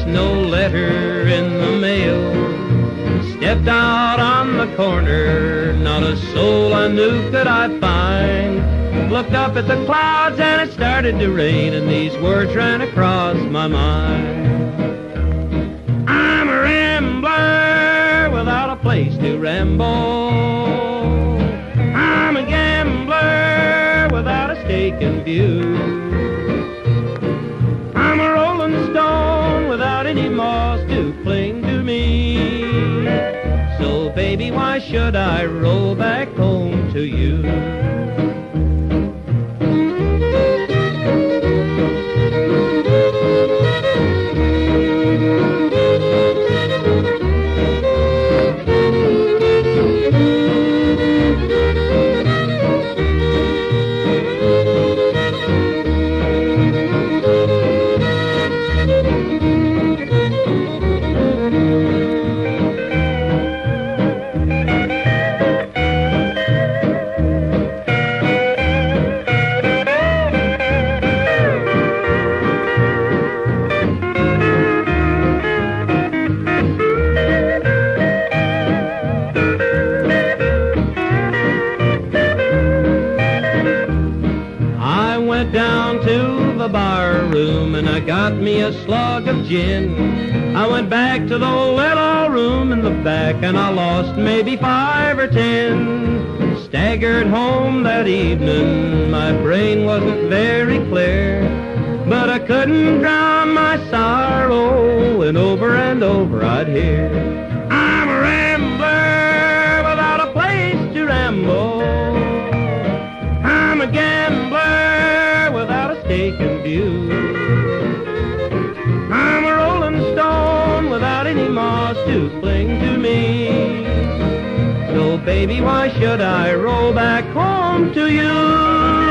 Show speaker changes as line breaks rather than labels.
no letter in the mail. Stepped out on the corner, not a soul I knew could I find. Looked up at the clouds and it started to rain, and these words ran across my mind. I'm a rambler without a place to ramble. I'm a gambler without a stake in view. I'm a rolling stone without any moss to cling to me. So baby, why should I roll back home to you? Down to the bar room and I got me a slug of gin. I went back to the little room in the back and I lost maybe 5 or 10. Staggered home that evening, my brain wasn't very clear, but I couldn't drown my sorrow, and over I'd hear, I'm a rambler without a place to ramble. I'm a gambler without a stake in view. I'm a rolling stone without any moss to cling to me. So baby, why should I roll back home to you?